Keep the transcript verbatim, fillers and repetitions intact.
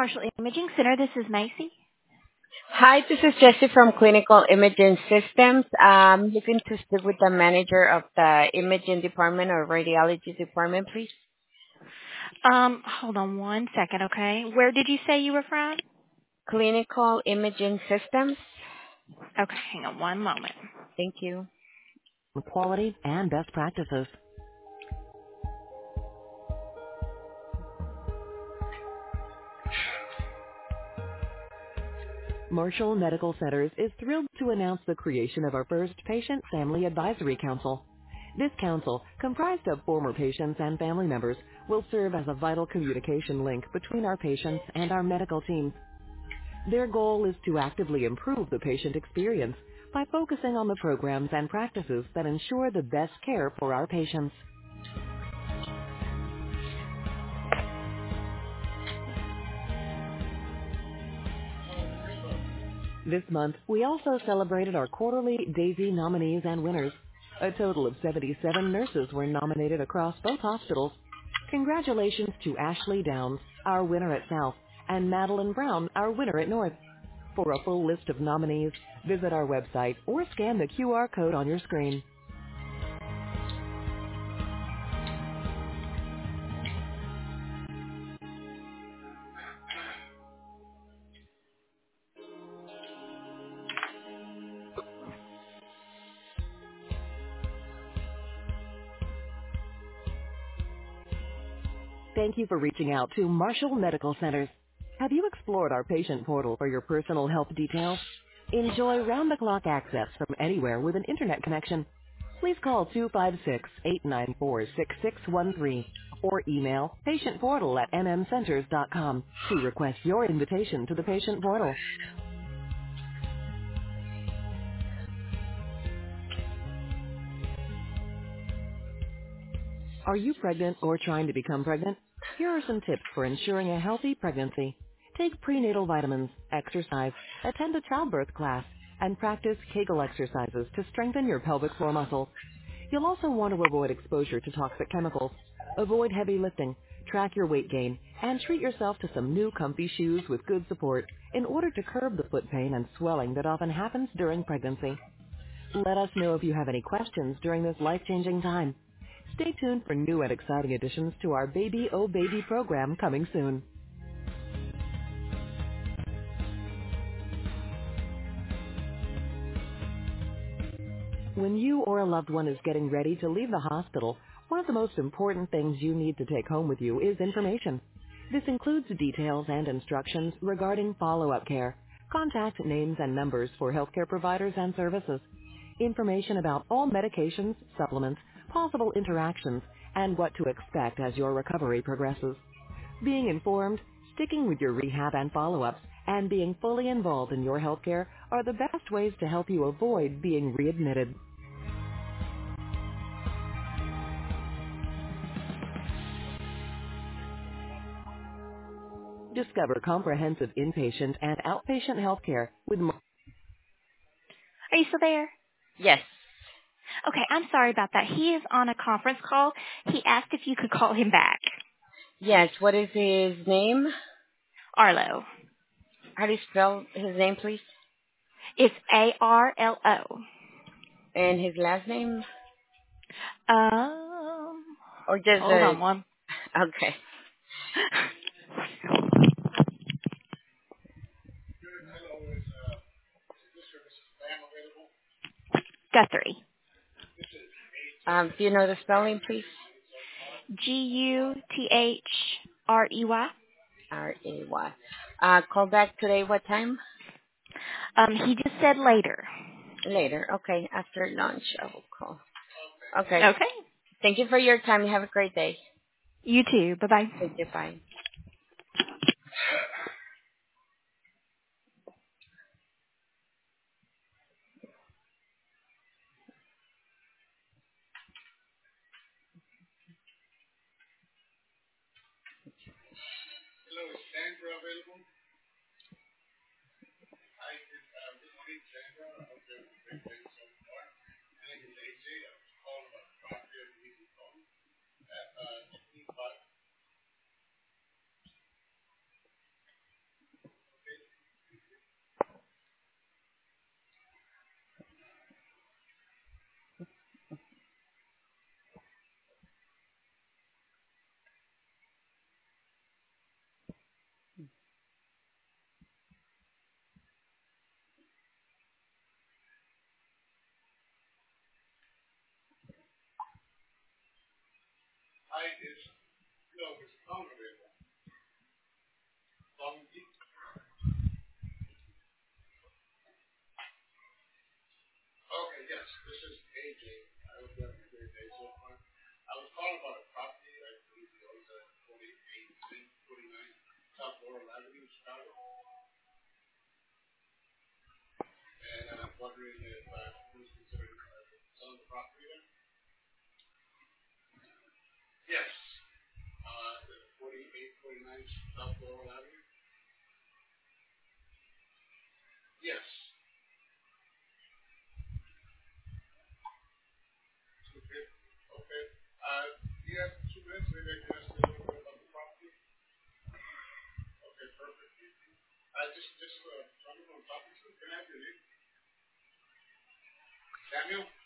Marshall Imaging Center. This is Macy. Hi, this is Jessie from Clinical Imaging Systems. Um, looking to speak with the manager of the imaging department or radiology department, please. Um, hold on one second, okay? Where did you say you were from? Clinical Imaging Systems. Okay, hang on one moment. Thank you. Quality and best practices. Marshall Medical Centers is thrilled to announce the creation of our first Patient Family Advisory Council. This council, comprised of former patients and family members, will serve as a vital communication link between our patients and our medical teams. Their goal is to actively improve the patient experience by focusing on the programs and practices that ensure the best care for our patients. This month, we also celebrated our quarterly Daisy nominees and winners. A total of seventy-seven nurses were nominated across both hospitals. Congratulations to Ashley Downs, our winner at South, and Madeline Brown, our winner at North. For a full list of nominees, visit our website or scan the Q R code on your screen. Thank you for reaching out to Marshall Medical Centers. Have you explored our patient portal for your personal health details? Enjoy round-the-clock access from anywhere with an internet connection. Please call two five six, eight nine four, six six one three or email patientportal at m m centers dot com to request your invitation to the patient portal. Are you pregnant or trying to become pregnant? Here are some tips for ensuring a healthy pregnancy. Take prenatal vitamins, exercise, attend a childbirth class, and practice Kegel exercises to strengthen your pelvic floor muscles. You'll also want to avoid exposure to toxic chemicals. Avoid heavy lifting, track your weight gain, and treat yourself to some new comfy shoes with good support in order to curb the foot pain and swelling that often happens during pregnancy. Let us know if you have any questions during this life-changing time. Stay tuned for new and exciting additions to our Baby Oh Baby program coming soon. When you or a loved one is getting ready to leave the hospital, one of the most important things you need to take home with you is information. This includes details and instructions regarding follow-up care, contact names and numbers for healthcare providers and services, information about all medications, supplements, possible interactions, and what to expect as your recovery progresses. Being informed, sticking with your rehab and follow-ups, and being fully involved in your healthcare are the best ways to help you avoid being readmitted. Discover comprehensive inpatient and outpatient healthcare with Mar- Are you still there? Yes. Okay, I'm sorry about that. He is on a conference call. He asked if you could call him back. Yes. What is his name? Arlo. How do you spell his name, please? It's A R L O. And his last name? Um, Or just hold a... on one. Okay. Guthrie. Um, do you know the spelling, please? G U T H R E Y. R A Y. Uh, call back today, what time? Um, he just said later. Later. Okay. After lunch, I will call. Okay. Okay. Thank you for your time. You have a great day. You too. Bye-bye. Thank you. Bye. Samuel?